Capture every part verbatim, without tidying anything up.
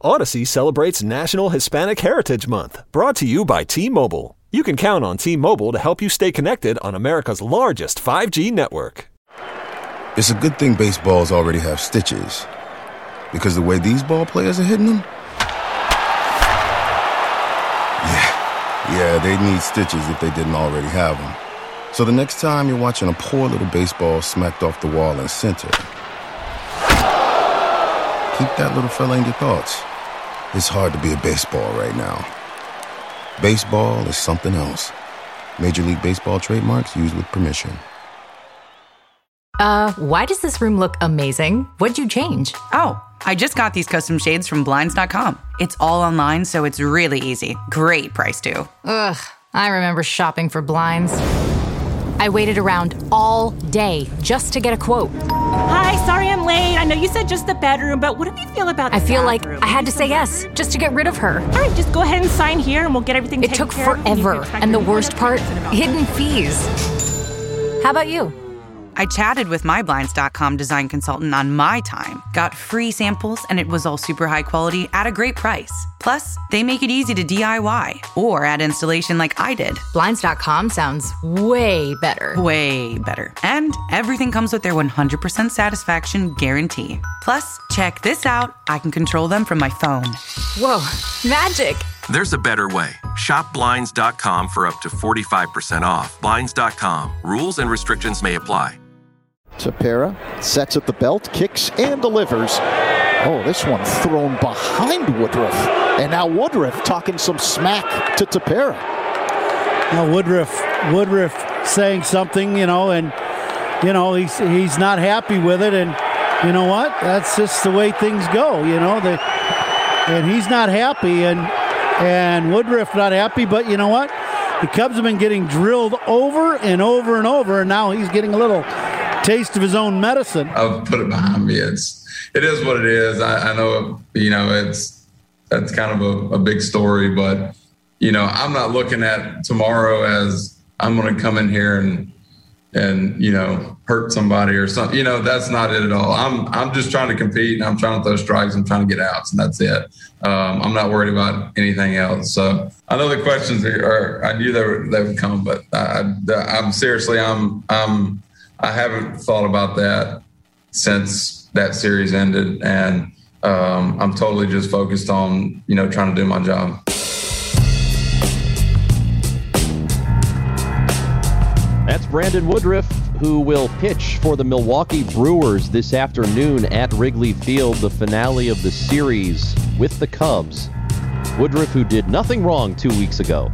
Odyssey celebrates National Hispanic Heritage Month, brought to you by T-Mobile. You can count on T-Mobile to help you stay connected on America's largest five G network. It's a good thing baseballs already have stitches, because the way these ball players are hitting them, yeah, yeah, they'd need stitches if they didn't already have them. So the next time you're watching a poor little baseball smacked off the wall in center, keep that little fella in your thoughts. It's hard to be a baseball right now. Baseball is something else. Major League Baseball trademarks used with permission. Uh, why does this room look amazing? What'd you change? Oh, I just got these custom shades from Blinds dot com. It's all online, so it's really easy. Great price, too. Ugh, I remember shopping for blinds. I waited around all day just to get a quote. Hi, sorry I'm late. I know you said just the bedroom, but what do you feel about the I feel bathroom? like I had to say yes just to get rid of her. All right, just go ahead and sign here and we'll get everything It taken took care of. forever, and the worst part, hidden fees. How about you? I chatted with my Blinds dot com design consultant on my time, got free samples, and it was all super high quality at a great price. Plus, they make it easy to D I Y or add installation like I did. Blinds dot com sounds way better. Way better. And everything comes with their one hundred percent satisfaction guarantee. Plus, check this out. I can control them from my phone. Whoa, magic. There's a better way. Shop Blinds dot com for up to forty-five percent off. Blinds dot com. Rules and restrictions may apply. Tepera sets at the belt, kicks and delivers. Oh, this one thrown behind Woodruff. And now Woodruff talking some smack to Tepera. Now Woodruff, Woodruff saying something, you know, and, you know, he's he's not happy with it. And you know what? That's just the way things go, you know. The, and he's not happy, and and Woodruff not happy. But you know what? The Cubs have been getting drilled over and over and over, and now he's getting a little taste of his own medicine. I'll put it behind me. It's, it is what it is. I, I know, you know, it's, that's kind of a, a big story, but, you know, I'm not looking at tomorrow as I'm going to come in here and, and, you know, hurt somebody or something. You know, that's not it at all. I'm, I'm just trying to compete, and I'm trying to throw strikes. I'm trying to get outs, and that's it. Um, I'm not worried about anything else. So I know the questions are, are I knew they, were, they would come, but I, I, I'm seriously, I'm, I'm, I haven't thought about that since that series ended, and um, I'm totally just focused on, you know, trying to do my job. That's Brandon Woodruff, who will pitch for the Milwaukee Brewers this afternoon at Wrigley Field, the finale of the series with the Cubs. Woodruff, who did nothing wrong two weeks ago,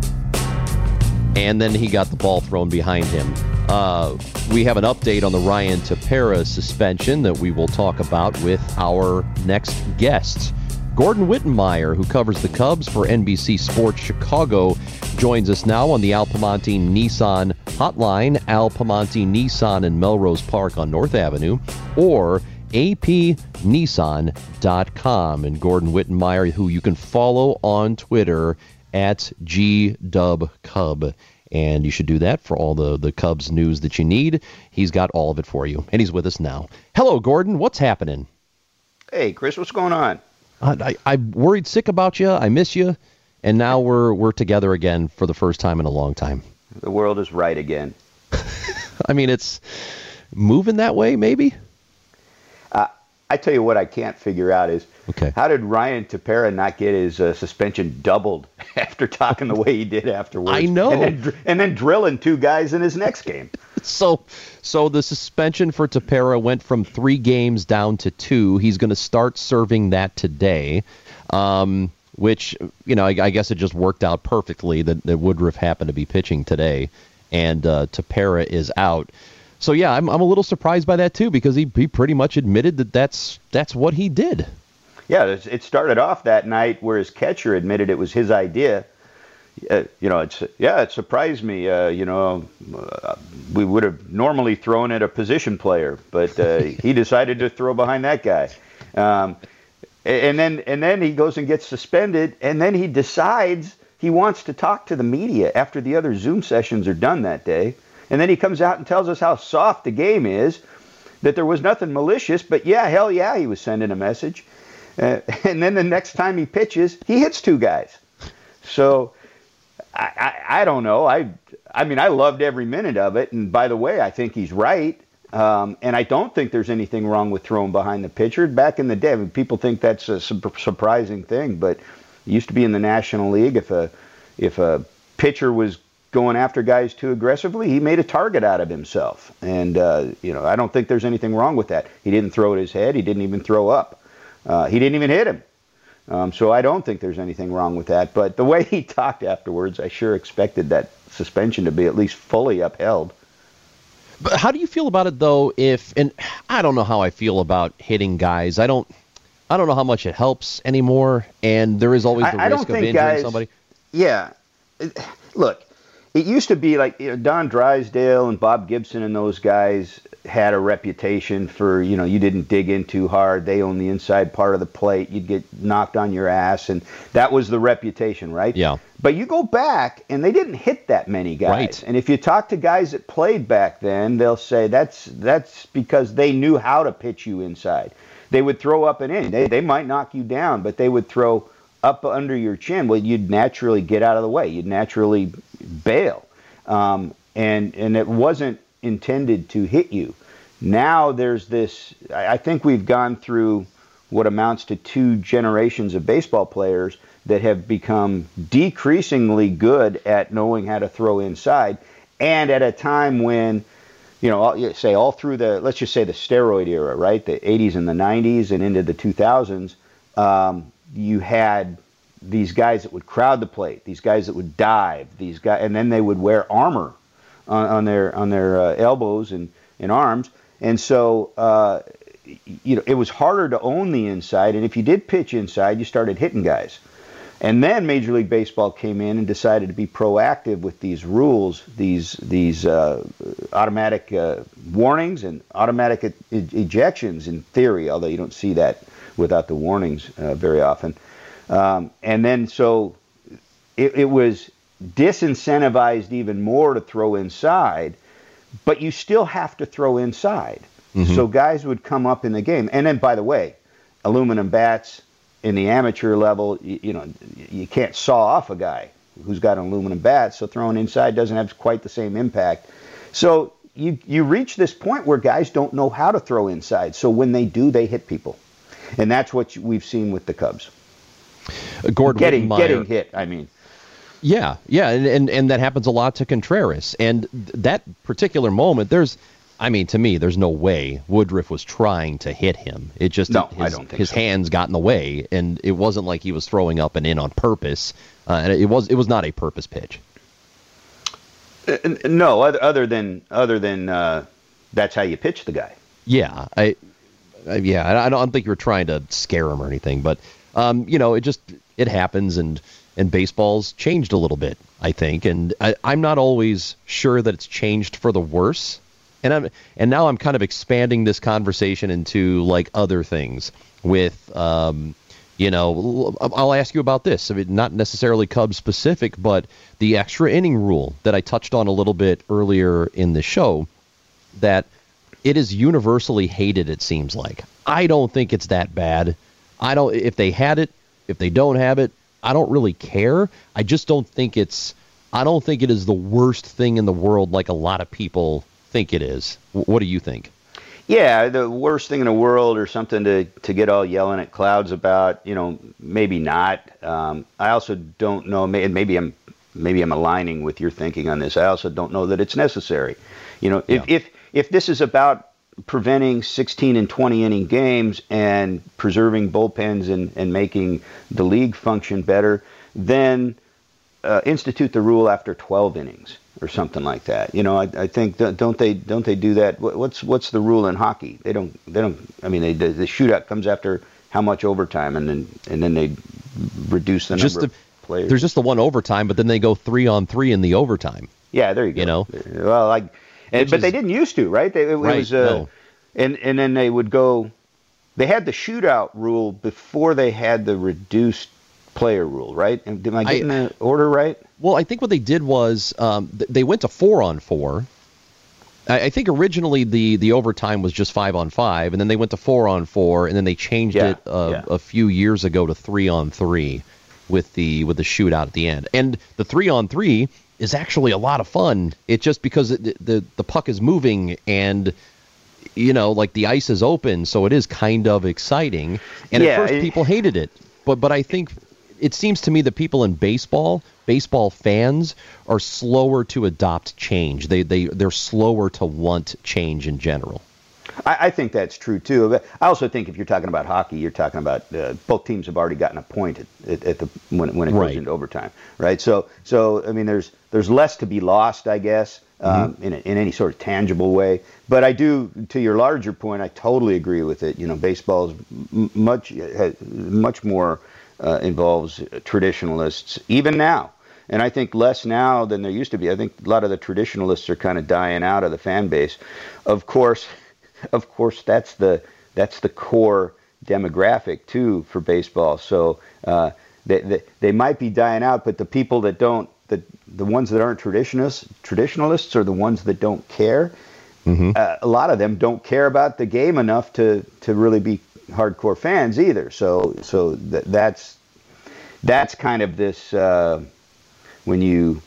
and then he got the ball thrown behind him. Uh, we have an update on the Ryan Tepera suspension that we will talk about with our next guest. Gordon Wittenmeyer, who covers the Cubs for N B C Sports Chicago, joins us now on the Al Piemonte Nissan hotline. Al Piemonte Nissan in Melrose Park on North Avenue, or a p nissan dot com. And Gordon Wittenmeyer, who you can follow on Twitter at G Dub Cub. And you should do that for all the, the Cubs news that you need. He's got all of it for you, and he's with us now. Hello, Gordon. What's happening? Hey, Chris. What's going on? I, I, I'm worried sick about you. I miss you. And now we're we're together again for the first time in a long time. The world is right again. I mean, it's moving that way, maybe? Uh, I tell you what I can't figure out is, okay, how did Ryan Tepera not get his uh, suspension doubled after talking the way he did afterwards? I know. And then, dr- and then drilling two guys in his next game. So so the suspension for Tepera went from three games down to two. He's going to start serving that today, um, which, you know, I, I guess it just worked out perfectly that, that Woodruff happened to be pitching today, and uh, Tepera is out. So, yeah, I'm I'm a little surprised by that, too, because he, he pretty much admitted that that's, that's what he did. Yeah, it started off that night where his catcher admitted it was his idea. Uh, you know, it's yeah, it surprised me. Uh, you know, uh, we would have normally thrown at a position player, but uh, he decided to throw behind that guy. Um, and then and then he goes and gets suspended, and then he decides he wants to talk to the media after the other Zoom sessions are done that day. And then he comes out and tells us how soft the game is, that there was nothing malicious, but yeah, hell yeah, he was sending a message. Uh, and then the next time he pitches, he hits two guys. So I, I, I don't know. I I mean, I loved every minute of it. And by the way, I think he's right. Um, and I don't think there's anything wrong with throwing behind the pitcher. Back in the day, I mean, people think that's a su- surprising thing, but it used to be in the National League. If a if a pitcher was going after guys too aggressively, he made a target out of himself. And uh, you know, I don't think there's anything wrong with that. He didn't throw at his head. He didn't even throw up. Uh, he didn't even hit him. Um, so I don't think there's anything wrong with that. But the way he talked afterwards, I sure expected that suspension to be at least fully upheld. But how do you feel about it, though, if, and I don't know how I feel about hitting guys. I don't I don't know how much it helps anymore, and there is always the I, risk I of don't think injuring guys, somebody. Yeah. Look, it used to be like, you know, Don Drysdale and Bob Gibson and those guys had a reputation for, you know, you didn't dig in too hard. They owned the inside part of the plate. You'd get knocked on your ass, and that was the reputation, right? Yeah. But you go back, and they didn't hit that many guys. Right. And if you talk to guys that played back then, they'll say that's that's because they knew how to pitch you inside. They would throw up and in. They they might knock you down, but they would throw up under your chin. Well, you'd naturally get out of the way. You'd naturally bail. Um, and and it wasn't intended to hit you. Now there's this, I think we've gone through what amounts to two generations of baseball players that have become decreasingly good at knowing how to throw inside, and at a time when, you know, say all through the, let's just say the steroid era, right, the eighties and the nineties and into the two thousands, um, you had these guys that would crowd the plate, these guys that would dive, these guys, and then they would wear armor on, on their on their uh, elbows and, and arms, and so uh, you know, it was harder to own the inside, and if you did pitch inside, you started hitting guys. And then Major League Baseball came in and decided to be proactive with these rules, these these uh, automatic uh, warnings and automatic e- ejections in theory, although you don't see that without the warnings uh, very often. Um, and then so it, it was disincentivized even more to throw inside, but you still have to throw inside. Mm-hmm. So guys would come up in the game. And then, by the way, aluminum bats, in the amateur level, you, you know, you can't saw off a guy who's got an aluminum bat, so throwing inside doesn't have quite the same impact. So you you reach this point where guys don't know how to throw inside. So when they do, they hit people, and that's what we've seen with the Cubs. Uh, Gord getting Wittenmeyer. getting hit. I mean. Yeah, yeah, and, and and that happens a lot to Contreras, and th- that particular moment, there's. I mean, to me, there's no way Woodruff was trying to hit him. It just no, his, I don't think his so. hands got in the way, and it wasn't like he was throwing up and in on purpose. Uh, and it was it was not a purpose pitch. Uh, no, other, other than other than uh, that's how you pitch the guy. Yeah, I, I yeah, I don't think you were trying to scare him or anything, but um, you know, it just it happens, and and baseball's changed a little bit, I think, and I, I'm not always sure that it's changed for the worse. And I'm and now I'm kind of expanding this conversation into like other things with, um, you know, I'll ask you about this. I mean, not necessarily Cubs specific, but the extra inning rule that I touched on a little bit earlier in the show, that it is universally hated, it seems like. I don't think it's that bad. I don't, if they had it, if they don't have it, I don't really care. I just don't think it's, I don't think it is the worst thing in the world like a lot of people think it is. What do you think? Yeah, the worst thing in the world, or something to, to get all yelling at clouds about, you know, maybe not. Um, I also don't know, and maybe I'm maybe I'm aligning with your thinking on this. I also don't know that it's necessary. You know, if yeah. if, if this is about preventing sixteen and twenty inning games and preserving bullpens and, and making the league function better, then uh, institute the rule after twelve innings. Or something like that. You know, I, I think don't they don't they do that? What's what's the rule in hockey? They don't they don't. I mean, they, the, the shootout comes after how much overtime, and then and then they reduce the just number the, of players. There's just the one overtime, but then they go three on three in the overtime. Yeah, there you go. You know, well, like, and, but is, they didn't used to, right? They, it, right, it was, uh, no. and and then they would go. They had the shootout rule before they had the reduced player rule, right? Am I getting I, the order right? Well, I think what they did was um, th- they went to four on four, I think originally the, the overtime was just five on five, and then they went to four on four, and then they changed yeah, it uh, yeah. a few years ago to three on three with the with the shootout at the end. And the three on three is actually a lot of fun. It's just because it, the the puck is moving and you know like the ice is open, so it is kind of exciting. And yeah, at first it, people hated it, but but I think it seems to me that people in baseball. Baseball fans are slower to adopt change. They they they're slower to want change in general. I, I think that's true too. But I also think if you're talking about hockey, you're talking about uh, both teams have already gotten a point at, at, at the when when it goes right. into overtime, right? So so I mean, there's there's less to be lost, I guess, um, mm-hmm. in a, in any sort of tangible way. But I do, to your larger point, I totally agree with it. You know, baseball is m- much much more uh, involves traditionalists even now. And I think less now than there used to be. I think a lot of the traditionalists are kind of dying out of the fan base. Of course, of course, that's the that's the core demographic too for baseball. So uh, they, they they might be dying out, but the people that don't, the the ones that aren't traditionalists, traditionalists are the ones that don't care. Mm-hmm. Uh, a lot of them don't care about the game enough to to really be hardcore fans either. So so th- that's that's kind of this. Uh, When you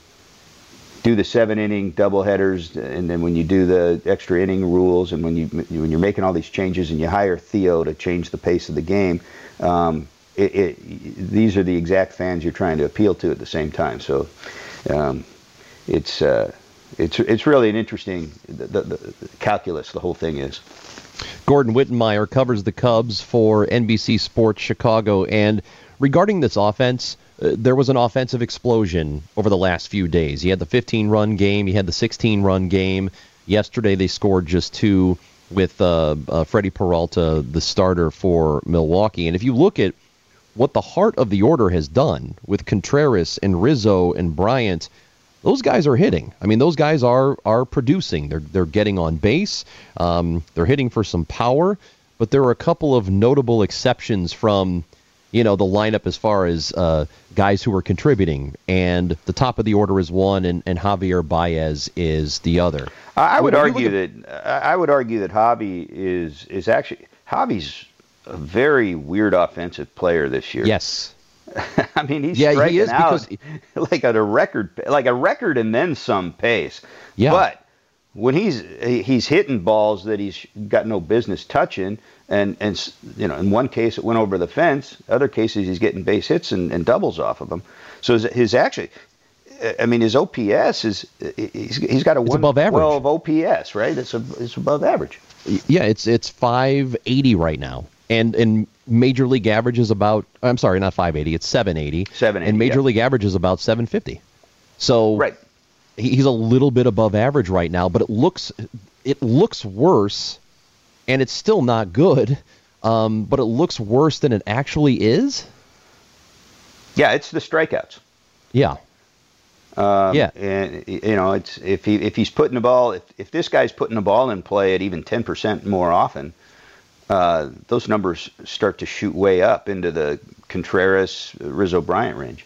do the seven-inning doubleheaders, and then when you do the extra inning rules, and when you when you're making all these changes, and you hire Theo to change the pace of the game, um, it, it, these are the exact fans you're trying to appeal to at the same time. So um, it's uh, it's it's really an interesting the, the, the calculus. The whole thing is. Gordon Wittenmyer covers the Cubs for N B C Sports Chicago, and regarding this offense. Uh, there was an offensive explosion over the last few days. You had the fifteen-run game. You had the sixteen-run game. Yesterday they scored just two with uh, uh, Freddie Peralta, the starter for Milwaukee. And if you look at what the heart of the order has done with Contreras and Rizzo and Bryant, those guys are hitting. I mean, those guys are are producing. They're they're getting on base. Um, they're hitting for some power. But there are a couple of notable exceptions from you know, the lineup as far as uh, guys who are contributing. And the top of the order is one, and, and Javier Baez is the other. I, I would when argue that I would argue that Javi is is actually Javi's a very weird offensive player this year. Yes. I mean, he's yeah, striking he is out because like at a record, like a record and then some pace. Yeah. But when he's he's hitting balls that he's got no business touching, and and you know, in one case it went over the fence, other cases he's getting base hits and, and doubles off of them. So his, his actually, I mean, his O P S is he's he's got a it's one above average. twelve O P S, right? It's a, it's above average. Yeah, it's it's five eighty right now, and and Major League average is about I'm sorry, not five eighty, it's seven eighty. seven eighty, and Major yeah. League average is about seven fifty. So right. He's a little bit above average right now, but it looks it looks worse, and it's still not good. Um, but it looks worse than it actually is. Yeah, it's the strikeouts. Yeah. Um, yeah. And you know, it's if he if he's putting the ball if if this guy's putting the ball in play at even ten percent more often, uh, those numbers start to shoot way up into the Contreras, Rizzo, Bryant range.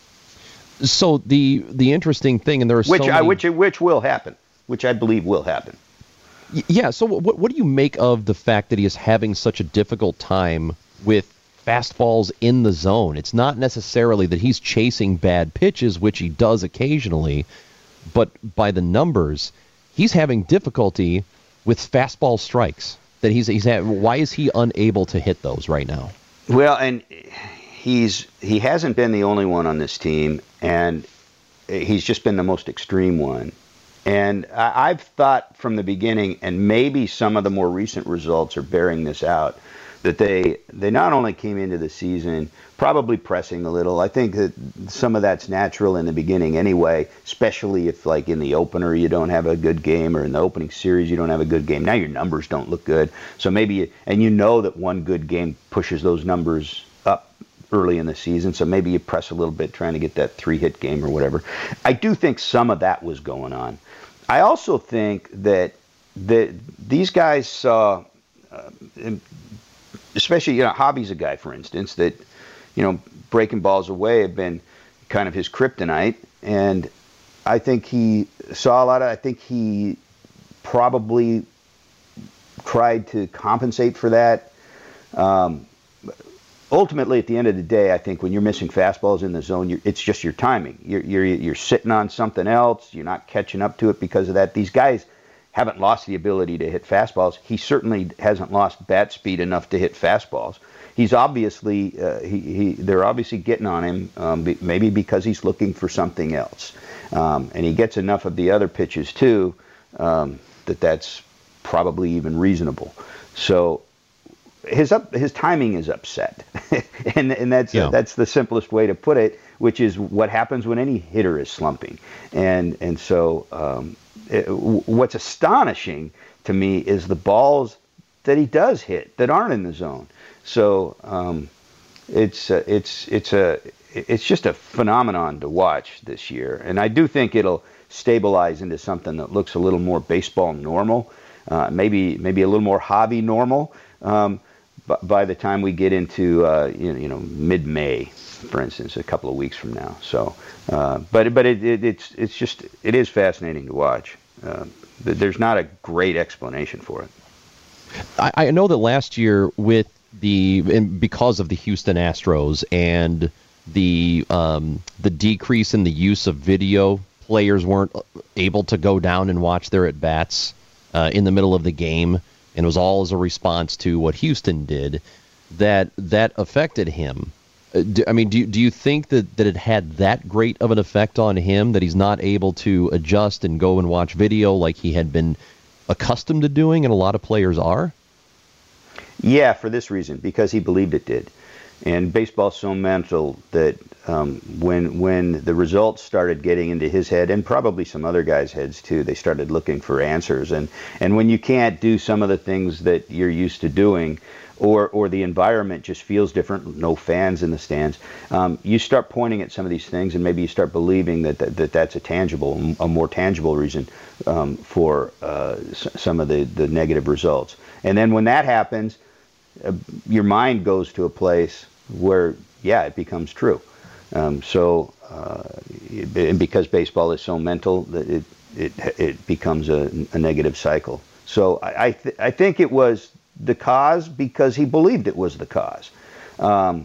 So the the interesting thing, and there are which so I, many... which which will happen, which I believe will happen. Yeah. So what what do you make of the fact that he is having such a difficult time with fastballs in the zone? It's not necessarily that he's chasing bad pitches, which he does occasionally, but by the numbers, he's having difficulty with fastball strikes. That he's he's had, why is he unable to hit those right now? Well, and he's he hasn't been the only one on this team, and he's just been the most extreme one. And I, I've thought from the beginning, and maybe some of the more recent results are bearing this out, that they they not only came into the season probably pressing a little. I think that some of that's natural in the beginning anyway, especially if like in the opener you don't have a good game, or in the opening series you don't have a good game. Now your numbers don't look good. So maybe, you, and you know that one good game pushes those numbers up early in the season. So maybe you press a little bit trying to get that three-hit game or whatever. I do think some of that was going on. I also think that that these guys saw, uh, especially, you know, Javi's a guy, for instance, that, you know, breaking balls away have been kind of his kryptonite. And I think he saw a lot of, I think he probably tried to compensate for that. Um, ultimately, at the end of the day, I think when you're missing fastballs in the zone, you're, it's just your timing. You're, you're you're sitting on something else. You're not catching up to it because of that. These guys haven't lost the ability to hit fastballs. He certainly hasn't lost bat speed enough to hit fastballs. He's obviously uh, he, he they're obviously getting on him, um, be, maybe because he's looking for something else, um, and he gets enough of the other pitches too um, that that's probably even reasonable. So his up his timing is upset, and and that's yeah. uh, that's the simplest way to put it, which is what happens when any hitter is slumping, and and so um, it, what's astonishing to me is the balls that he does hit that aren't in the zone. So um, it's uh, it's it's a it's just a phenomenon to watch this year, and I do think it'll stabilize into something that looks a little more baseball normal, uh, maybe maybe a little more hobby normal. Um, but by the time we get into uh, you know, you know mid-May, for instance, a couple of weeks from now. So, uh, but but it, it, it's it's just it is fascinating to watch. Uh, there's not a great explanation for it. I, I know that last year with the and because of the Houston Astros and the um, the decrease in the use of video, players weren't able to go down and watch their at bats uh, in the middle of the game, and it was all as a response to what Houston did. That that affected him. Uh, do, I mean, do do you think that, that it had that great of an effect on him that he's not able to adjust and go and watch video like he had been accustomed to doing, and a lot of players are? Yeah, for this reason, because he believed it did. And baseball's so mental that um, when when the results started getting into his head, and probably some other guys' heads too, they started looking for answers. And, and when you can't do some of the things that you're used to doing, or or the environment just feels different, no fans in the stands, um, you start pointing at some of these things, and maybe you start believing that that, that that's a tangible, a more tangible reason um, for uh, s- some of the, the negative results. And then when that happens, uh, your mind goes to a place where, yeah, it becomes true. Um, so, uh, and because baseball is so mental, that it it it becomes a, a negative cycle. So I I, th- I think it was the cause because he believed it was the cause. Um,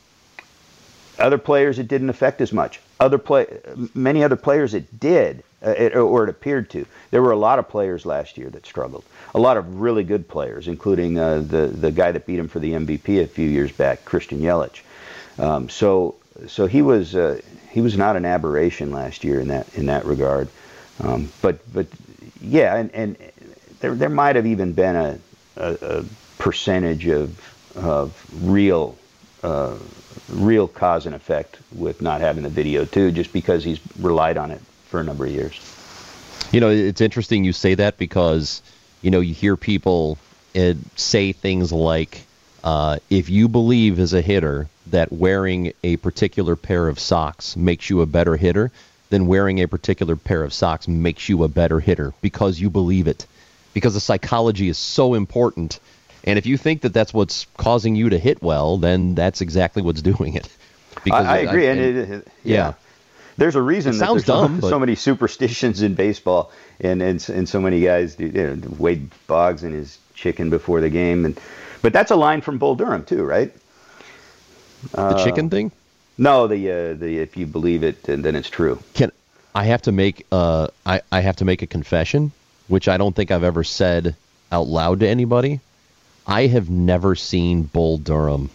other players, it didn't affect as much. Other play, many other players, it did, uh, it, or it appeared to. There were a lot of players last year that struggled. A lot of really good players, including uh, the the guy that beat him for the M V P a few years back, Christian Yelich. Um, so so he was uh, he was not an aberration last year in that in that regard. Um, but but yeah, and, and there there might have even been a a, a percentage of of real uh, real cause and effect with not having the video too, just because he's relied on it for a number of years. You know, it's interesting you say that because, you know, you hear people uh, say things like, uh, if you believe as a hitter that wearing a particular pair of socks makes you a better hitter, then wearing a particular pair of socks makes you a better hitter because you believe it. Because the psychology is so important. And if you think that that's what's causing you to hit well, then that's exactly what's doing it. Because I, I agree. I, and, and it, it, yeah. yeah. There's a reason it that sounds there's dumb, so, so many superstitions in baseball, and and, and so many guys do, you know, Wade Boggs and his chicken before the game, and but that's a line from Bull Durham too, right? The uh, chicken thing? No, the uh, the if you believe it, and then it's true. Can I have to make uh I, I have to make a confession, which I don't think I've ever said out loud to anybody. I have never seen Bull Durham.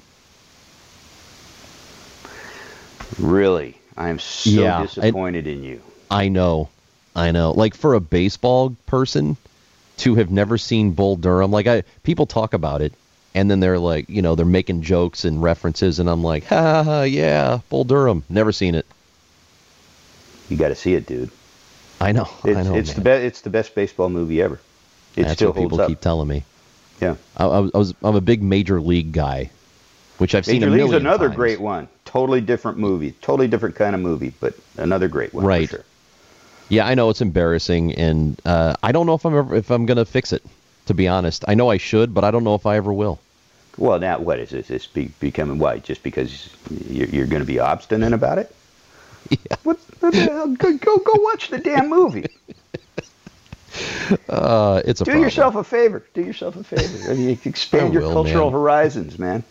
Really? I am so yeah, disappointed I, in you. I know. I know. Like, for a baseball person to have never seen Bull Durham, like, I people talk about it, and then they're like, you know, they're making jokes and references, and I'm like, ha, ha, yeah, Bull Durham. Never seen it. You got to see it, dude. I know. It's, I know. It's the best. It's the best baseball movie ever. It That's still what holds people up. keep telling me. Yeah. I, I, was, I was. I'm a big Major League guy, which I've seen Major a million League's another times. great one. Totally different movie. Totally different kind of movie, but another great one. Right. For sure. Yeah, I know it's embarrassing, and uh, I don't know if I'm ever if I'm gonna fix it. To be honest, I know I should, but I don't know if I ever will. Well, now what is this? This be, becoming what? Just because you're, you're going to be obstinate about it? Yeah. What the hell? Go, go go watch the damn movie. Uh, it's a Do problem. yourself a favor. Do yourself a favor. I mean, expand your will, cultural man. horizons, man.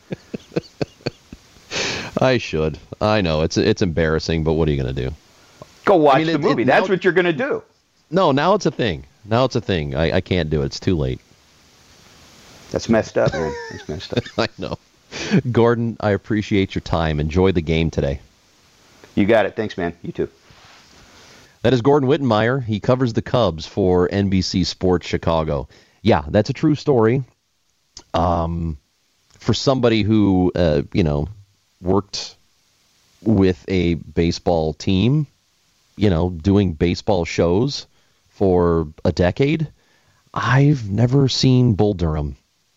I should. I know it's it's embarrassing, but what are you going to do? Go watch I mean, the it- movie. it- That's now- what you're going to do. No, now it's a thing. Now it's a thing. I, I can't do it. It's too late. That's messed up, man. That's messed up. I know. Gordon, I appreciate your time. Enjoy the game today. You got it. Thanks, man. You too. That is Gordon Wittenmeyer. He covers the Cubs for N B C Sports Chicago. Yeah, that's a true story. Um, for somebody who, uh, you know, worked with a baseball team, you know, doing baseball shows for a decade, I've never seen Bull Durham.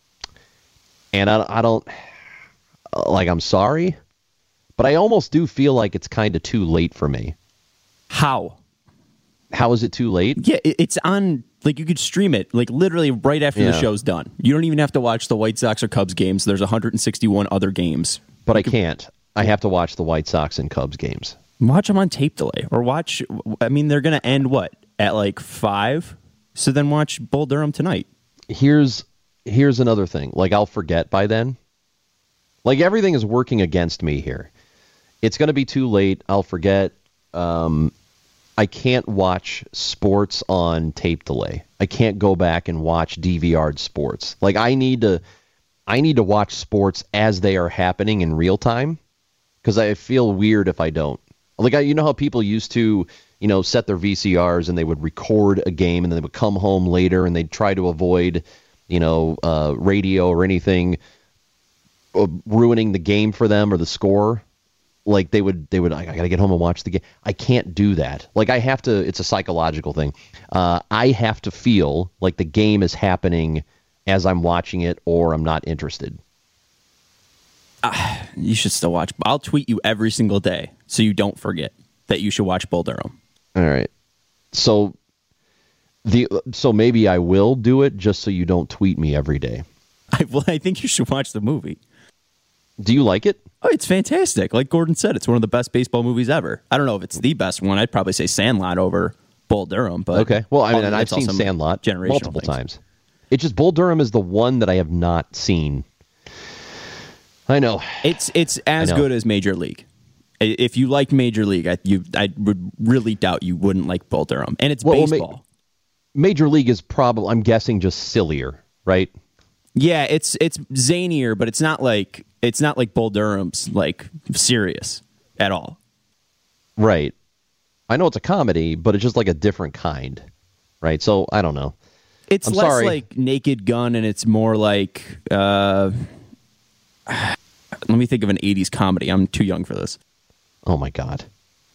And I, I don't, like, I'm sorry, but I almost do feel like it's kind of too late for me. How? How is it too late? Yeah, it- it's on, like, you could stream it, like, literally right after Yeah. the show's done. You don't even have to watch the White Sox or Cubs games. There's one hundred sixty-one other games. But I can't. I have to watch the White Sox and Cubs games. Watch them on tape delay. Or watch, I mean, they're going to end, what, at, like, five? So then watch Bull Durham tonight. Here's here's another thing. Like, I'll forget by then. Like, everything is working against me here. It's going to be too late. I'll forget. Um, I can't watch sports on tape delay. I can't go back and watch D V R'd sports. Like, I need to I need to watch sports as they are happening in real time, because I feel weird if I don't. Like, I, you know how people used to, you know, set their V C Rs and they would record a game and then they would come home later and they'd try to avoid, you know, uh, radio or anything uh, ruining the game for them or the score. Like, they would, they would, I gotta get home and watch the game. I can't do that. Like, I have to, it's a psychological thing. Uh, I have to feel like the game is happening as I'm watching it, or I'm not interested. Uh, you should still watch. I'll tweet you every single day so you don't forget that you should watch Bull Durham. All right. So the, so maybe I will do it just so you don't tweet me every day. I, well, I think you should watch the movie. Do you like it? Oh, it's fantastic. Like Gordon said, it's one of the best baseball movies ever. I don't know if it's the best one. I'd probably say Sandlot over Bull Durham. But okay. Well, I mean, and I've it's all seen some Sandlot generational multiple things. times. It's just Bull Durham is the one that I have not seen. I know. It's it's as know. good as Major League. I- If you liked Major League, I, you, I would really doubt you wouldn't like Bull Durham. And it's Well, well, ma- baseball. Major League is probably, I'm guessing, just sillier, right? Yeah, it's it's zanier, but it's not like it's not like Bull Durham's like serious at all. Right. I know it's a comedy, but it's just like a different kind, right? So I don't know. It's I'm less sorry. like Naked Gun, and it's more like uh, let me think of an eighties comedy. I'm too young for this. Oh my God.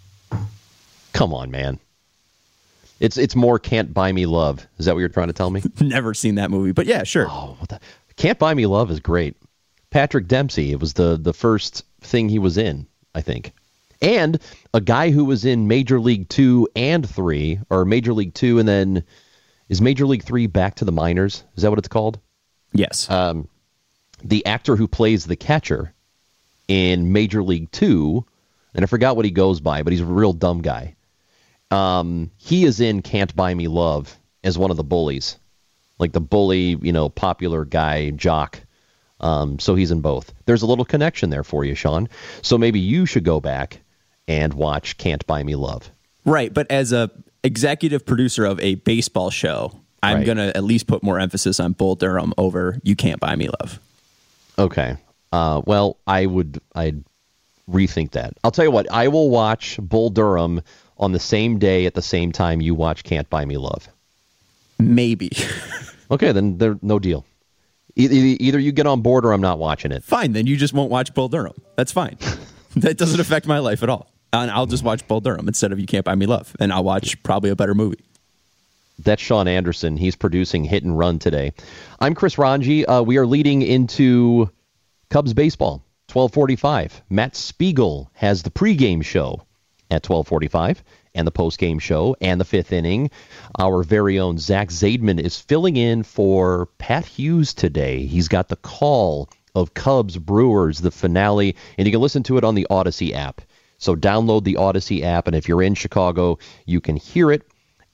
Come on, man. It's it's more Can't Buy Me Love. Is that what you're trying to tell me? Never seen that movie, but yeah, sure. Oh, what the? Can't Buy Me Love is great. Patrick Dempsey. It was the the first thing he was in, I think. And a guy who was in Major League Two and Three, or Major League Two, and then is Major League Three back to the minors? Is that what it's called? Yes. Um, the actor who plays the catcher in Major League Two, and I forgot what he goes by, but he's a real dumb guy. Um, he is in Can't Buy Me Love as one of the bullies, like the bully, you know, popular guy, jock. Um, so he's in both. There's a little connection there for you, Sean. So maybe you should go back and watch Can't Buy Me Love. Right, but as a executive producer of a baseball show, I'm Right. going to at least put more emphasis on Bull Durham over You Can't Buy Me Love. Okay. Uh, well, I would, I'd rethink that. I'll tell you what, I will watch Bull Durham on the same day at the same time you watch Can't Buy Me Love. Maybe. Okay, then there, no deal. Either, either you get on board or I'm not watching it. Fine, then you just won't watch Bull Durham. That's fine. That doesn't affect my life at all. And I'll just watch Bull Durham instead of You Can't Buy Me Love. And I'll watch probably a better movie. That's Sean Anderson. He's producing Hit and Run today. I'm Chris Ranji. Uh, we are leading into Cubs baseball, twelve forty-five. Matt Spiegel has the pregame show at twelve forty-five and the postgame show and the fifth inning. Our very own Zach Zaidman is filling in for Pat Hughes today. He's got the call of Cubs Brewers, the finale, and you can listen to it on the Odyssey app. So download the Odyssey app, and if you're in Chicago, you can hear it.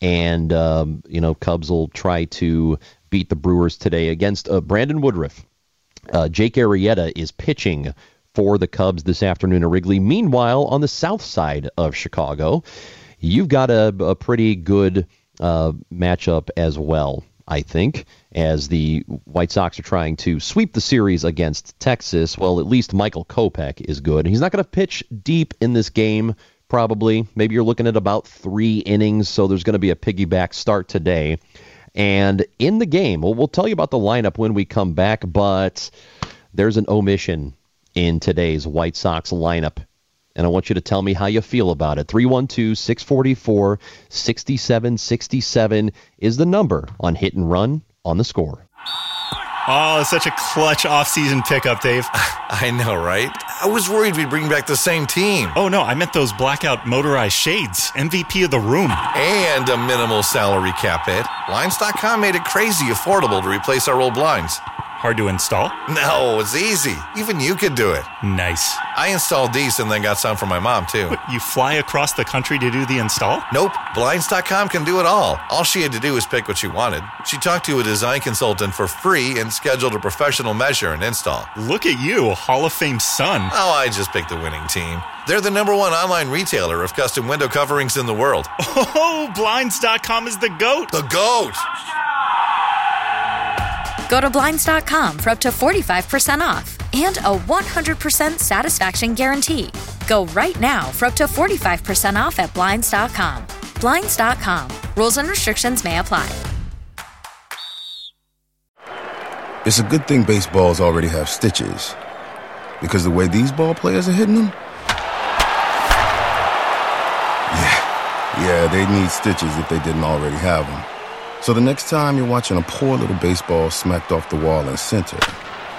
And, um, you know, Cubs will try to beat the Brewers today against uh, Brandon Woodruff. Uh, Jake Arrieta is pitching for the Cubs this afternoon at Wrigley. Meanwhile, on the south side of Chicago, you've got a, a pretty good uh, matchup as well, I think, as the White Sox are trying to sweep the series against Texas. Well, at least Michael Kopech is good. He's not going to pitch deep in this game, probably. Maybe you're looking at about three innings, so there's going to be a piggyback start today. And in the game, well, we'll tell you about the lineup when we come back, but there's an omission in today's White Sox lineup, and I want you to tell me how you feel about it. three one two, six four four, six seven six seven is the number on Hit and Run on The Score. Oh, it's such a clutch off-season pickup, Dave. I know, right? I was worried we'd bring back the same team. Oh, no, I meant those blackout motorized shades. M V P of the room. And a minimal salary cap hit. Blinds dot com made it crazy affordable to replace our old blinds. Hard to install? No, it's easy. Even you could do it. Nice. I installed these and then got some for my mom, too. What, you fly across the country to do the install? Nope. Blinds dot com can do it all. All she had to do was pick what she wanted. She talked to a design consultant for free and scheduled a professional measure and install. Look at you, Hall of Fame son. Oh, I just picked the winning team. They're the number one online retailer of custom window coverings in the world. Oh, Blinds dot com is the GOAT. The GOAT! Go to Blinds dot com for up to forty-five percent off and a one hundred percent satisfaction guarantee. Go right now for up to forty-five percent off at Blinds dot com. Blinds dot com. Rules and restrictions may apply. It's a good thing baseballs already have stitches, because the way these ball players are hitting them, yeah, yeah, they need stitches if they didn't already have them. So the next time you're watching a poor little baseball smacked off the wall in center, keep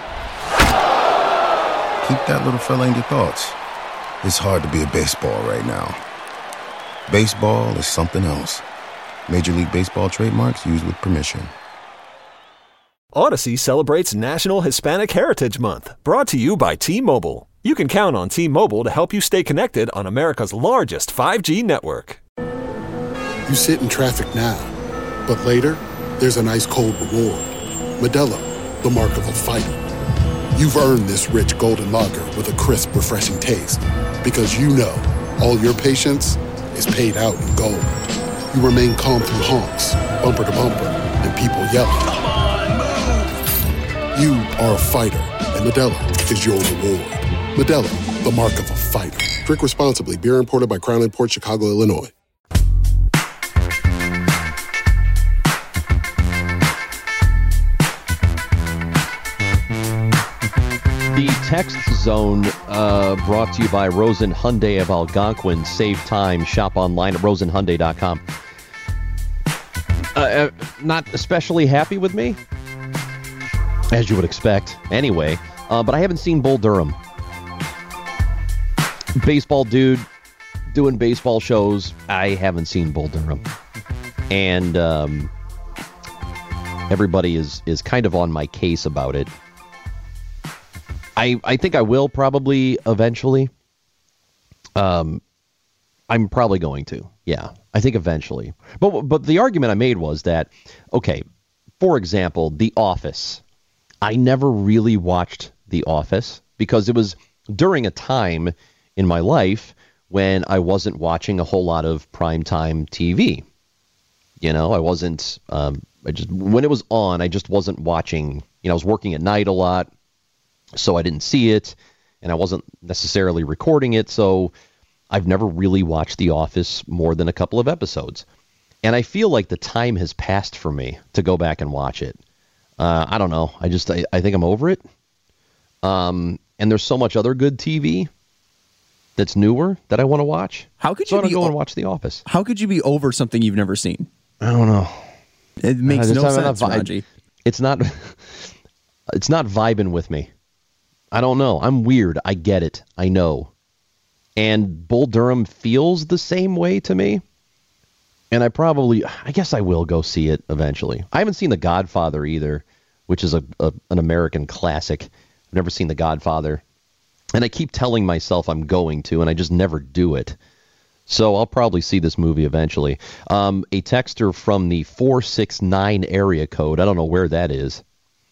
that little fella in your thoughts. It's hard to be a baseball right now. Baseball is something else. Major League Baseball trademarks used with permission. Odyssey celebrates National Hispanic Heritage Month, brought to you by T-Mobile. You can count on T-Mobile to help you stay connected on America's largest five G network. You sit in traffic now, but later, there's an ice-cold reward. Modelo, the mark of a fighter. You've earned this rich golden lager with a crisp, refreshing taste. Because you know, all your patience is paid out in gold. You remain calm through honks, bumper to bumper, and people yelling. Come on, move! You are a fighter, and Modelo is your reward. Modelo, the mark of a fighter. Drink responsibly. Beer imported by Crown Imports, Chicago, Illinois. The text zone uh, brought to you by Rosen Hyundai of Algonquin. Save time. Shop online at rosen hyundai dot com. Uh, uh, not especially happy with me, as you would expect anyway, uh, but I haven't seen Bull Durham. Baseball dude doing baseball shows. I haven't seen Bull Durham. And um, everybody is, is kind of on my case about it. I, I think I will probably eventually. Um, I'm probably going to. Yeah, I think eventually. But but the argument I made was that, okay, for example, The Office. I never really watched The Office because it was during a time in my life when I wasn't watching a whole lot of primetime T V. You know, I wasn't, um, I just, when it was on, I just wasn't watching, you know, I was working at night a lot. So I didn't see it, and I wasn't necessarily recording it, so I've never really watched The Office more than a couple of episodes. And I feel like the time has passed for me to go back and watch it. Uh, I don't know. I just, I, I think I'm over it. Um, and there's so much other good T V that's newer that I want to watch. How could so you I don't be go o- and watch The Office? How could you be over something you've never seen? I don't know. It makes Uh, no it's not sense, vi- Raji. It's not, it's not vibing with me. I don't know. I'm weird. I get it. I know. And Bull Durham feels the same way to me. And I probably, I guess I will go see it eventually. I haven't seen The Godfather either, which is a, a an American classic. I've never seen The Godfather. And I keep telling myself I'm going to, and I just never do it. So I'll probably see this movie eventually. Um, a texter from the four six nine area code, I don't know where that is,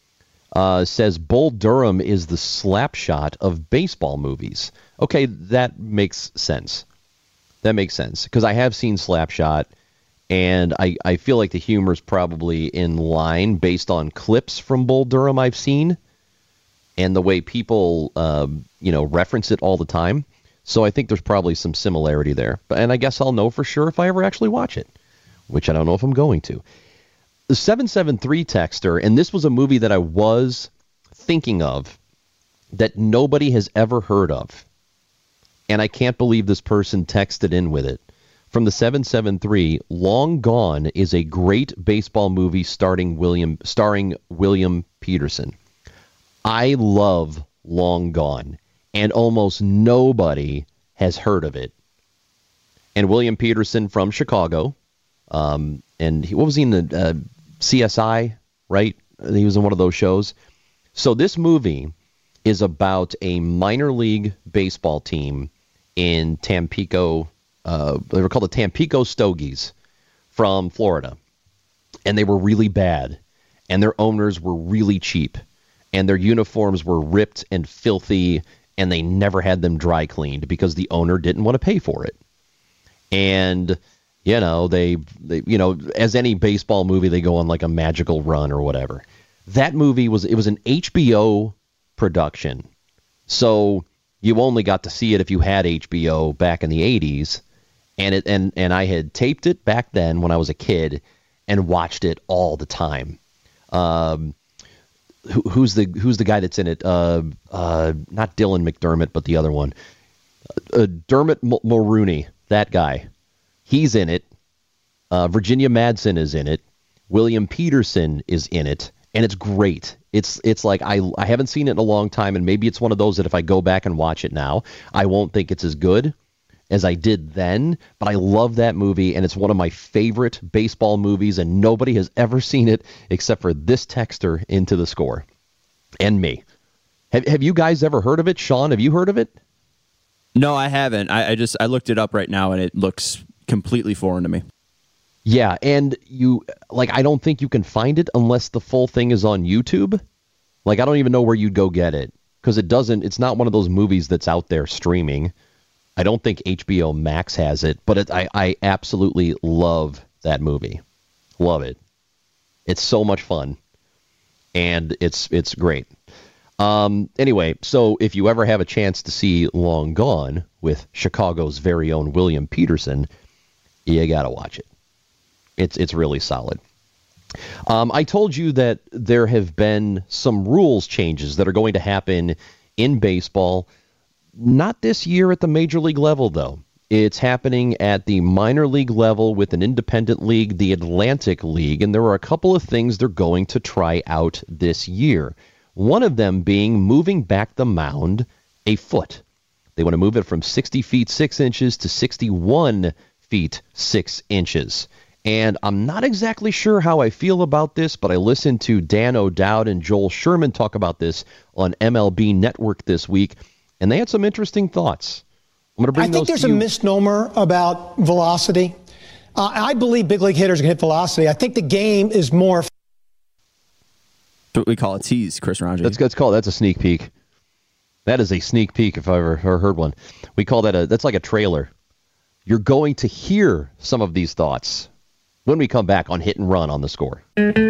uh, says Bull Durham is the Slapshot of baseball movies. Okay, that makes sense. That makes sense, because I have seen Slapshot, and I, I feel like the humor is probably in line based on clips from Bull Durham I've seen, and the way people, um, you know, reference it all the time. So I think there's probably some similarity there. But and I guess I'll know for sure if I ever actually watch it, which I don't know if I'm going to. The seven seven three texter, and this was a movie that I was thinking of that nobody has ever heard of. And I can't believe this person texted in with it. From the seven seven three, Long Gone is a great baseball movie starring William, starring William Peterson. I love Long Gone, and almost nobody has heard of it. And William Peterson from Chicago, um, and he, what was he in the uh, C S I, right? He was in one of those shows. So this movie is about a minor league baseball team in Tampico. Uh, they were called the Tampico Stogies from Florida. And they were really bad. And their owners were really cheap. And their uniforms were ripped and filthy. And they never had them dry cleaned because the owner didn't want to pay for it. And, you know, they, they, you know, as any baseball movie, they go on like a magical run or whatever. That movie was, it was an H B O production. So you only got to see it if you had H B O back in the eighties. And it and, and I had taped it back then when I was a kid and watched it all the time. Um, who, who's the who's the guy that's in it? Uh, uh, not Dylan McDermott, but the other one. Uh, Dermot M- Mulroney, that guy. He's in it. Uh, Virginia Madsen is in it. William Peterson is in it. And it's great. It's it's like I I haven't seen it in a long time, and maybe it's one of those that if I go back and watch it now, I won't think it's as good as I did then. But I love that movie, and it's one of my favorite baseball movies, and nobody has ever seen it except for this texter into the score and me. Have Have you guys ever heard of it? Sean, have you heard of it? No, I haven't. I, I just I looked it up right now, and it looks completely foreign to me. Yeah, and you, like, I don't think you can find it unless the full thing is on YouTube. Like, I don't even know where you'd go get it, because it doesn't, it's not one of those movies that's out there streaming. I don't think H B O Max has it, but it, I, I absolutely love that movie. Love it. It's so much fun, and it's it's great. Um, anyway, so if you ever have a chance to see Long Gone with Chicago's very own William Peterson, you got to watch it. It's it's really solid. Um, I told you that there have been some rules changes that are going to happen in baseball. Not this year at the major league level, though. It's happening at the minor league level with an independent league, the Atlantic League, and there are a couple of things they're going to try out this year. One of them being moving back the mound a foot. They want to move it from sixty feet six inches to sixty-one feet six inches. And I'm not exactly sure how I feel about this, but I listened to Dan O'Dowd and Joel Sherman talk about this on M L B Network this week, and they had some interesting thoughts. I'm going to bring I think those there's to a you. misnomer about velocity. Uh, I believe big league hitters can hit velocity. I think the game is more. What we call a tease, Chris Ranji. That's that's called that's a sneak peek. That is a sneak peek if I ever, ever heard one. We call that a that's like a trailer. You're going to hear some of these thoughts when we come back on Hit and Run on The Score.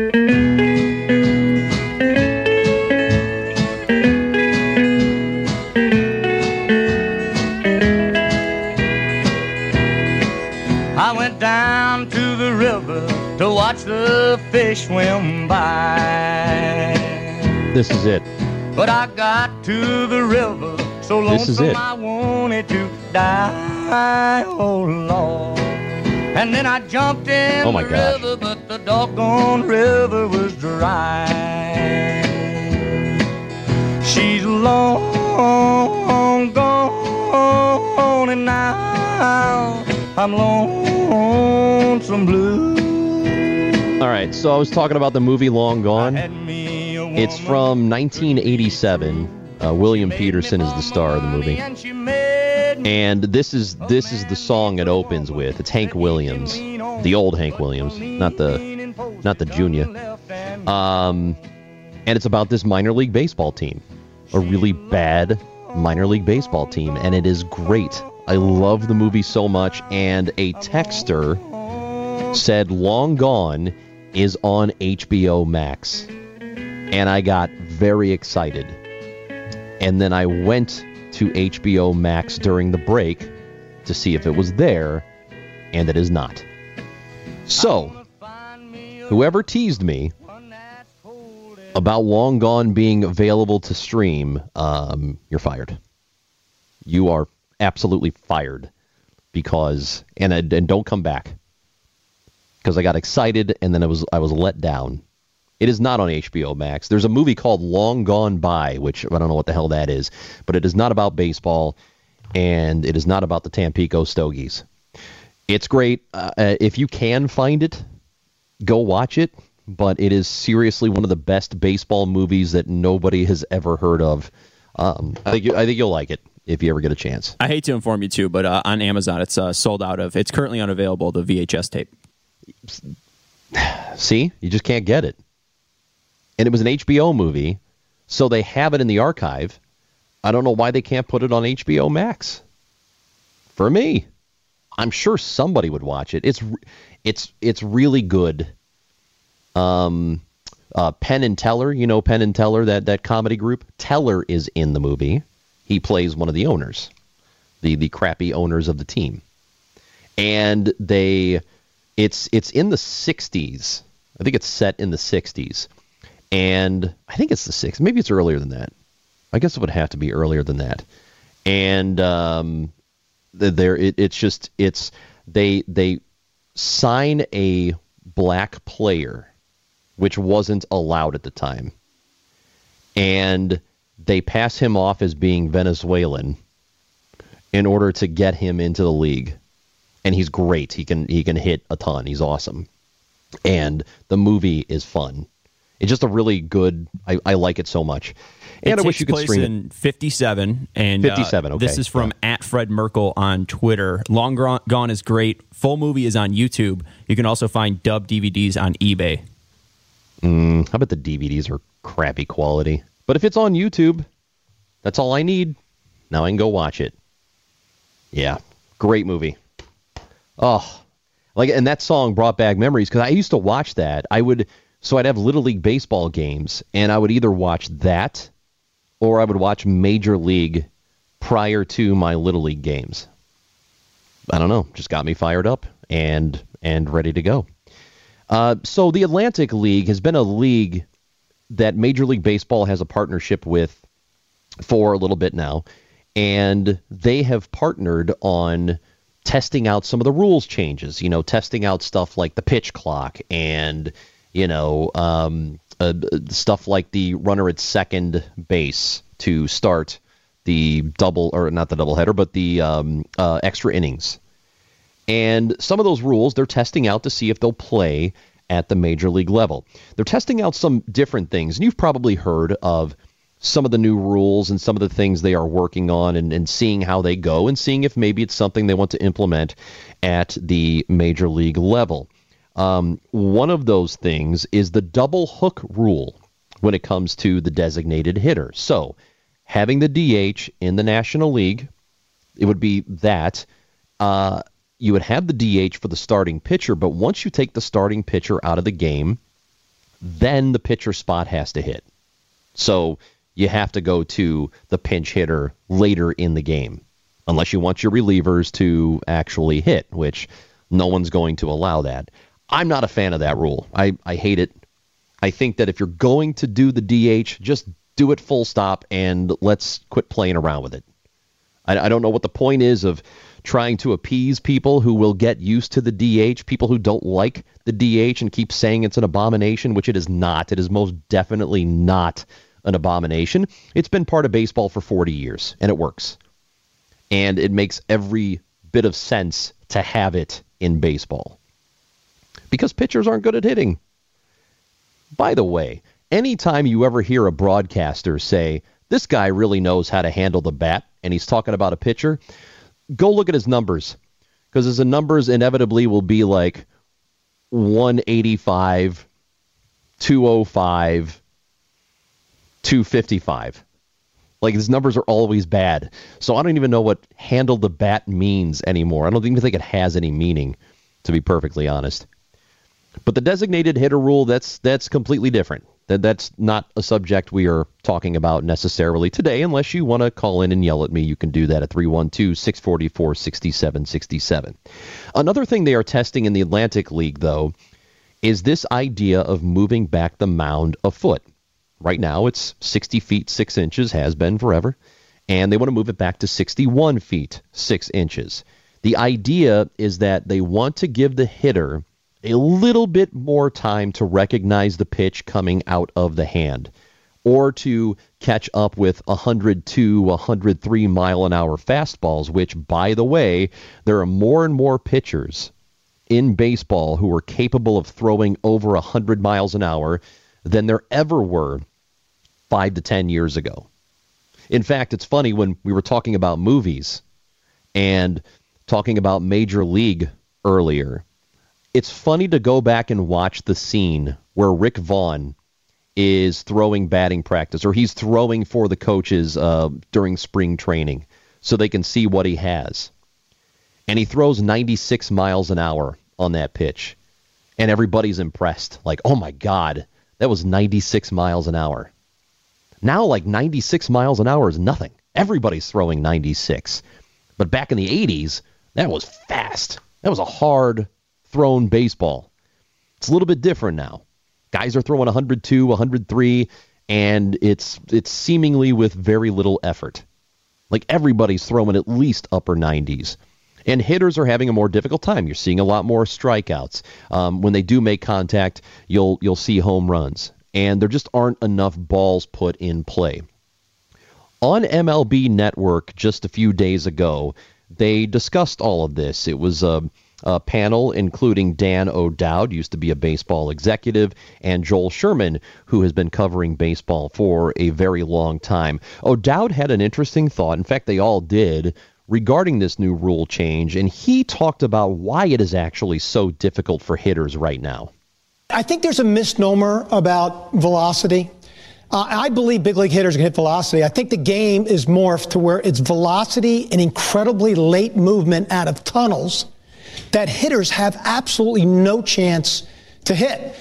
I went down to the river to watch the fish swim by. This is it. But I got to the river so This is lonesome it. I wanted to die. Oh, Lord. And then I jumped in Oh, my the gosh. river, but the doggone river was dry. She's long gone, and now I'm lonesome blue. All right, so I was talking about the movie Long Gone. It's from nineteen eighty-seven. Uh, William Peterson is the star of the movie. And this is this is the song it opens with. It's Hank Williams, the old Hank Williams, not the not the junior. Um, and it's about this minor league baseball team, a really bad minor league baseball team, and it is great. I love the movie so much. And a texter said Long Gone is on H B O Max, and I got very excited. And then I went to H B O Max during the break to see if it was there, and it is not. So, whoever teased me about Long Gone being available to stream, um, you're fired. You are absolutely fired, because and and don't come back, because I got excited and then I was I was let down. It is not on H B O Max. There's a movie called Long Gone By, which I don't know what the hell that is, but it is not about baseball, and it is not about the Tampico Stogies. It's great. Uh, if you can find it, go watch it, but it is seriously one of the best baseball movies that nobody has ever heard of. Um, I think you, I think you'll like it if you ever get a chance. I hate to inform you too, but uh, on Amazon it's uh, sold out of. It's currently unavailable, the V H S tape. See? You just can't get it. And it was an H B O movie, so they have it in the archive. I don't know why they can't put it on H B O Max. For me, I'm sure somebody would watch it. It's it's it's really good. Um, uh, Penn and Teller, you know Penn and Teller, that that comedy group. Teller is in the movie. He plays one of the owners, the the crappy owners of the team, and they, it's it's in the sixties. I think it's set in the sixties. And I think it's the sixth. Maybe it's earlier than that. I guess it would have to be earlier than that. And um, there, it, it's just it's they they sign a black player, which wasn't allowed at the time, and they pass him off as being Venezuelan in order to get him into the league. And he's great. He can he can hit a ton. He's awesome. And the movie is fun. It's just a really good. I, I like it so much, and it I wish you could place stream in it. fifty-seven and fifty-seven. Uh, okay. This is from yeah. at Fred Merkel on Twitter. Long Gone is great. Full movie is on YouTube. You can also find dub D V Ds on eBay. Mm, I bet the D V Ds are crappy quality, but if it's on YouTube, that's all I need. Now I can go watch it. Yeah, great movie. Oh, like, and that song brought back memories because I used to watch that. I would. So I'd have Little League baseball games, and I would either watch that or I would watch Major League prior to my Little League games. I don't know, just got me fired up and and ready to go. Uh, so the Atlantic League has been a league that Major League Baseball has a partnership with for a little bit now, and they have partnered on testing out some of the rules changes, you know, testing out stuff like the pitch clock and You know, um, uh, stuff like the runner at second base to start the double, or not the doubleheader, but the um, uh, extra innings. And some of those rules they're testing out to see if they'll play at the major league level. They're testing out some different things, and you've probably heard of some of the new rules and some of the things they are working on, and, and seeing how they go and seeing if maybe it's something they want to implement at the major league level. Um, one of those things is the double hook rule when it comes to the designated hitter. So having the D H in the National League, it would be that uh, you would have the D H for the starting pitcher, but once you take the starting pitcher out of the game, then the pitcher spot has to hit. So you have to go to the pinch hitter later in the game, unless you want your relievers to actually hit, which no one's going to allow that. I'm not a fan of that rule. I, I hate it. I think that if you're going to do the D H, just do it full stop and let's quit playing around with it. I, I don't know what the point is of trying to appease people who will get used to the D H, people who don't like the D H and keep saying it's an abomination, which it is not. It is most definitely not an abomination. It's been part of baseball for forty years, and it works. And it makes every bit of sense to have it in baseball. Because pitchers aren't good at hitting. By the way, anytime you ever hear a broadcaster say, this guy really knows how to handle the bat, and he's talking about a pitcher, go look at his numbers, because his numbers inevitably will be like one eighty-five, two oh five, two fifty-five. Like, his numbers are always bad. So I don't even know what handle the bat means anymore. I don't even think it has any meaning, to be perfectly honest. But the designated hitter rule, that's that's completely different. That That's not a subject we are talking about necessarily today. Unless you want to call in and yell at me, you can do that at three one two, six four four, six seven six seven. Another thing they are testing in the Atlantic League, though, is this idea of moving back the mound a foot. Right now, it's sixty feet, six inches, has been forever, and they want to move it back to sixty-one feet, six inches. The idea is that they want to give the hitter a little bit more time to recognize the pitch coming out of the hand, or to catch up with one hundred two, one hundred three mile an hour fastballs, which, by the way, there are more and more pitchers in baseball who are capable of throwing over one hundred miles an hour than there ever were five to ten years ago. In fact, it's funny, when we were talking about movies and talking about Major League earlier, it's funny to go back and watch the scene where Rick Vaughn is throwing batting practice, or he's throwing for the coaches uh, during spring training so they can see what he has. And he throws ninety-six miles an hour on that pitch. And everybody's impressed. Like, oh my God, that was ninety-six miles an hour. Now, like, ninety-six miles an hour is nothing. Everybody's throwing ninety-six. But back in the eighties, that was fast. That was a hard thrown baseball. It's a little bit different now. Guys are throwing one hundred two, one hundred three, and it's it's seemingly with very little effort. Like, everybody's throwing at least upper nineties. And hitters are having a more difficult time. You're seeing a lot more strikeouts. Um, when they do make contact, you'll you'll see home runs. And there just aren't enough balls put in play. On M L B Network just a few days ago, they discussed all of this. It was a, a panel including Dan O'Dowd, used to be a baseball executive, and Joel Sherman, who has been covering baseball for a very long time. O'Dowd had an interesting thought. In fact, they all did, regarding this new rule change, and he talked about why it is actually so difficult for hitters right now. I think there's a misnomer about velocity. Uh, I believe big league hitters can hit velocity. I think the game is morphed to where it's velocity and incredibly late movement out of tunnels that hitters have absolutely no chance to hit.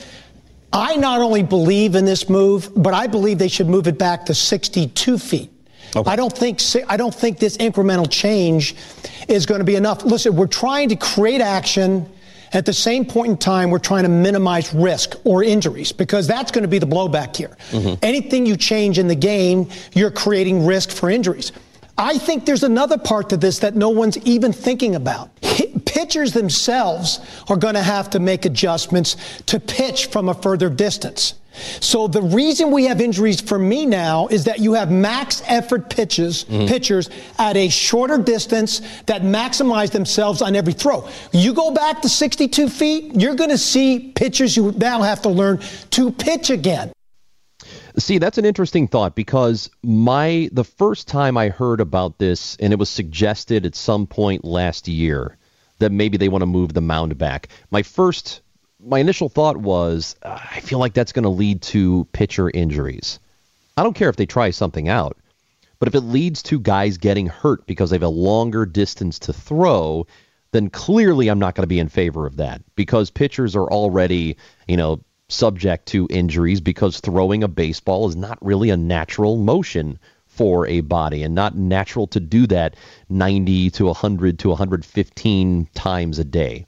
I not only believe in this move, but I believe they should move it back to sixty-two feet. Okay. I don't think I don't think this incremental change is going to be enough. Listen, we're trying to create action. At the same point in time, we're trying to minimize risk or injuries, because that's going to be the blowback here. Mm-hmm. Anything you change in the game, you're creating risk for injuries. I think there's another part to this that no one's even thinking about. Pitchers themselves are going to have to make adjustments to pitch from a further distance. So the reason we have injuries for me now is that you have max effort pitches, mm-hmm. pitchers at a shorter distance that maximize themselves on every throw. You go back to sixty-two feet, you're going to see pitchers who now have to learn to pitch again. See, that's an interesting thought, because my the first time I heard about this, and it was suggested at some point last year that maybe they want to move the mound back, my first My initial thought was, uh, I feel like that's going to lead to pitcher injuries. I don't care if they try something out, but if it leads to guys getting hurt because they have a longer distance to throw, then clearly I'm not going to be in favor of that, because pitchers are already, you know, subject to injuries, because throwing a baseball is not really a natural motion for a body, and not natural to do that ninety to one hundred to one hundred fifteen times a day.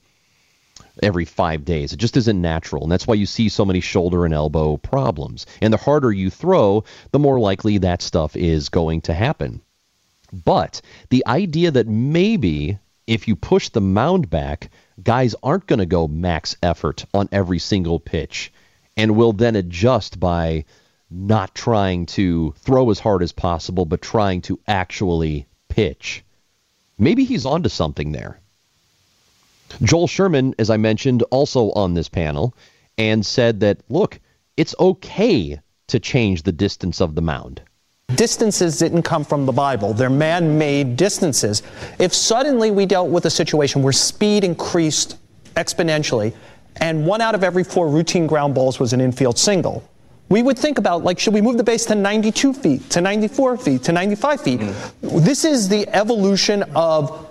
Every five days. It just isn't natural, and that's why you see so many shoulder and elbow problems. And the harder you throw, the more likely that stuff is going to happen. But the idea that maybe if you push the mound back, guys aren't going to go max effort on every single pitch, and will then adjust by not trying to throw as hard as possible, but trying to actually pitch. Maybe he's onto something there. Joel Sherman, as I mentioned, also on this panel, and said that, look, it's okay to change the distance of the mound. distances didn't come from the Bible. They're man-made distances. If suddenly we dealt with a situation where speed increased exponentially and one out of every four routine ground balls was an infield single, we would think about, like, should we move the base to ninety-two feet, to ninety-four feet, to ninety-five feet? Mm. This is the evolution of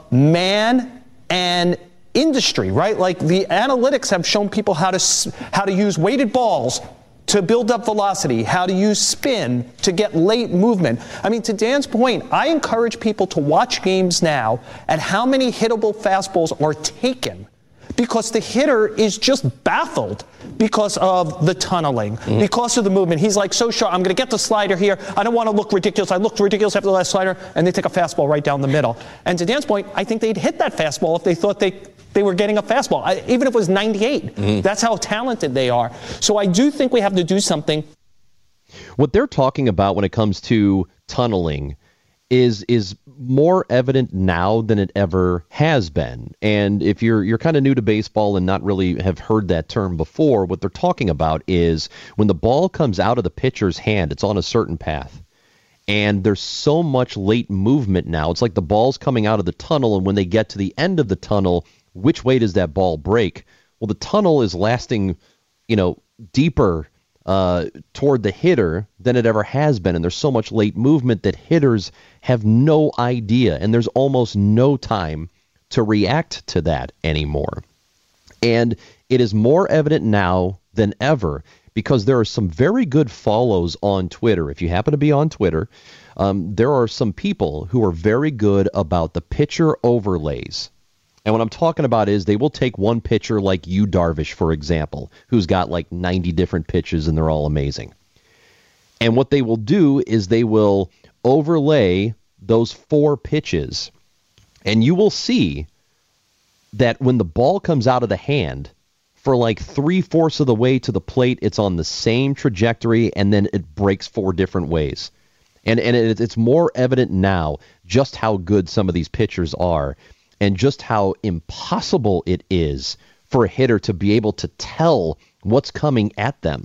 man and industry, right? Like, the analytics have shown people how to how to use weighted balls to build up velocity, how to use spin to get late movement. I mean, to Dan's point, I encourage people to watch games now at how many hittable fastballs are taken, because the hitter is just baffled because of the tunneling, mm-hmm. because of the movement. He's like, so sure, I'm going to get the slider here. I don't want to look ridiculous. I looked ridiculous after the last slider, and they take a fastball right down the middle. And to Dan's point, I think they'd hit that fastball if they thought they they were getting a fastball, I, even if it was ninety-eight. Mm-hmm. That's how talented they are. So I do think we have to do something. What they're talking about when it comes to tunneling is is more evident now than it ever has been. And if you're you're kind of new to baseball and not really have heard that term before, what they're talking about is when the ball comes out of the pitcher's hand, it's on a certain path. And there's so much late movement now. It's like the ball's coming out of the tunnel, and when they get to the end of the tunnel, which way does that ball break? Well, the tunnel is lasting, you know, deeper uh, toward the hitter than it ever has been. And there's so much late movement that hitters have no idea. And there's almost no time to react to that anymore. And it is more evident now than ever because there are some very good follows on Twitter. If you happen to be on Twitter, um, there are some people who are very good about the pitcher overlays. And what I'm talking about is they will take one pitcher like Yu Darvish, for example, who's got like ninety different pitches and they're all amazing. And what they will do is they will overlay those four pitches, and you will see that when the ball comes out of the hand, for like three-fourths of the way to the plate, it's on the same trajectory, and then it breaks four different ways. And, and it, it's more evident now just how good some of these pitchers are, and just how impossible it is for a hitter to be able to tell what's coming at them.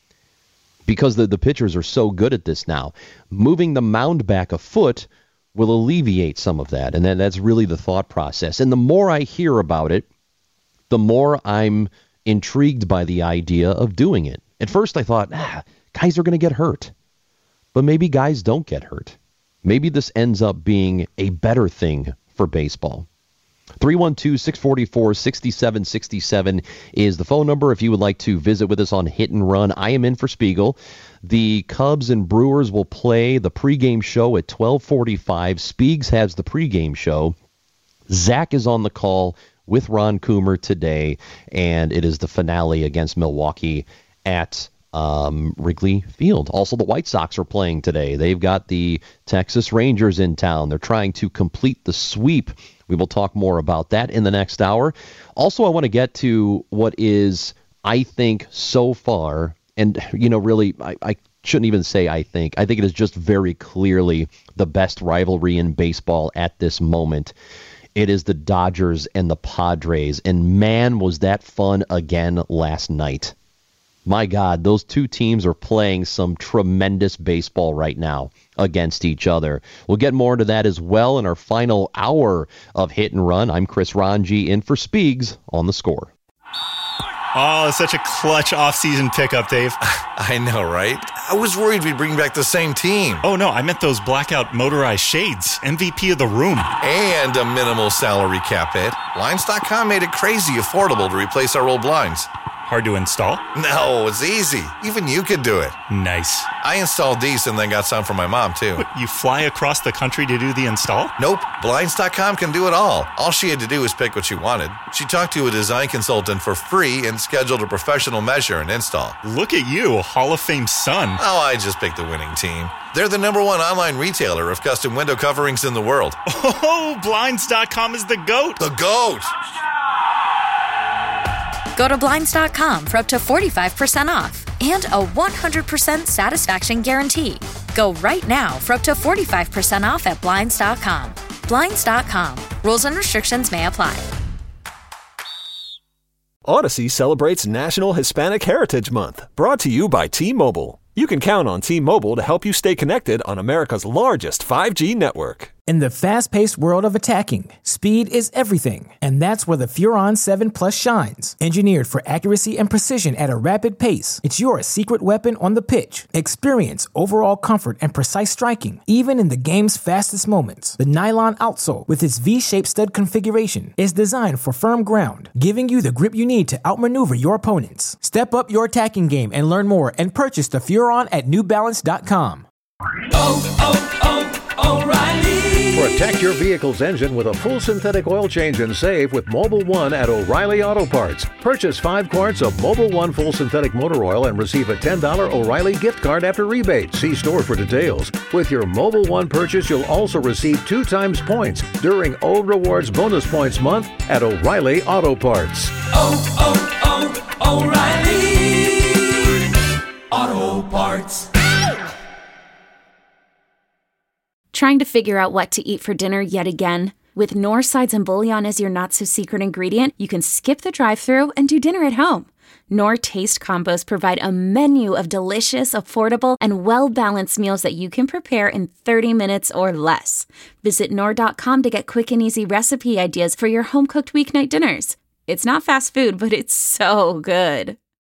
Because the, the pitchers are so good at this now. Moving the mound back a foot will alleviate some of that. And then that's really the thought process. And the more I hear about it, the more I'm intrigued by the idea of doing it. At first I thought, ah, guys are going to get hurt. But maybe guys don't get hurt. Maybe this ends up being a better thing for baseball. three one two, six four four, six seven six seven is the phone number if you would like to visit with us on Hit and Run. I am in for Spiegel. The Cubs and Brewers will play the pregame show at twelve forty-five. Spiegs has the pregame show. Zach is on the call with Ron Coomer today, and it is the finale against Milwaukee at Um, Wrigley Field. Also, the White Sox are playing today. They've got the Texas Rangers in town. They're trying to complete the sweep. We will talk more about that in the next hour. Also, I want to get to what is, I think, so far, and, you know, really, I, I shouldn't even say I think. I think it is just very clearly the best rivalry in baseball at this moment. It is the Dodgers and the Padres, and man, was that fun again last night. My God, those two teams are playing some tremendous baseball right now against each other. We'll get more into that as well in our final hour of Hit and Run. I'm Chris Ranji in for Spiegs on The Score. Oh, such a clutch off-season pickup, Dave. I know, right? I was worried we'd bring back the same team. Oh, no, I meant those blackout motorized shades. M V P of the room. And a minimal salary cap hit. Blinds dot com made it crazy affordable to replace our old blinds. Hard to install? No, it's easy. Even you could do it. Nice. I installed these and then got some for my mom, too. What, you fly across the country to do the install? Nope. Blinds dot com can do it all. All she had to do was pick what she wanted. She talked to a design consultant for free and scheduled a professional measure and install. Look at you, Hall of Fame son. Oh, I just picked the winning team. They're the number one online retailer of custom window coverings in the world. Oh, Blinds dot com is the GOAT. The GOAT! Go to Blinds dot com for up to forty-five percent off and a one hundred percent satisfaction guarantee. Go right now for up to forty-five percent off at Blinds dot com. Blinds dot com. Rules and restrictions may apply. Odyssey celebrates National Hispanic Heritage Month, brought to you by T-Mobile. you can count on T-Mobile to help you stay connected on America's largest five G network. In the fast-paced world of attacking, speed is everything, and that's where the Furon seven Plus shines. Engineered for accuracy and precision at a rapid pace, it's your secret weapon on the pitch. Experience overall comfort and precise striking, even in the game's fastest moments. The nylon outsole, with its V-shaped stud configuration, is designed for firm ground, giving you the grip you need to outmaneuver your opponents. Step up your attacking game and learn more and purchase the Furon at New Balance dot com. Oh, oh, oh, O'Reilly! Protect your vehicle's engine with a full synthetic oil change and save with Mobil one at O'Reilly Auto Parts. Purchase five quarts of Mobil one full synthetic motor oil and receive a ten dollars O'Reilly gift card after rebate. See store for details. With your Mobil one purchase, you'll also receive two times points during O Rewards Bonus Points Month at O'Reilly Auto Parts. Oh, oh, oh, O'Reilly Auto Parts. Trying to figure out what to eat for dinner yet again? With Knorr Sides and Bouillon as your not-so-secret ingredient, you can skip the drive-thru and do dinner at home. Knorr Taste Combos provide a menu of delicious, affordable, and well-balanced meals that you can prepare in thirty minutes or less. Visit Knorr dot com to get quick and easy recipe ideas for your home-cooked weeknight dinners. It's not fast food, but it's so good.